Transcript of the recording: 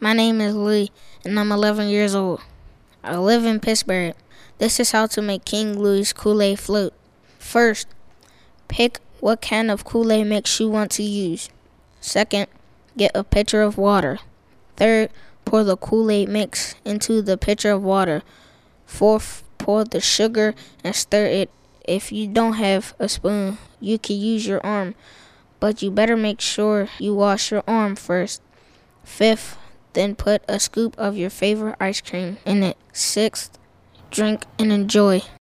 My name is Lee, and I'm 11 years old. I live in Pittsburgh. This is how to make King Louie's Kool-Aid float. First, pick what can of Kool-Aid mix you want to use. Second, get a pitcher of water. Third, pour the Kool-Aid mix into the pitcher of water. Fourth, pour the sugar and stir it. If you don't have a spoon, you can use your arm, but you better make sure you wash your arm first. Fifth, then put a scoop of your favorite ice cream in it. Sixth, drink and enjoy.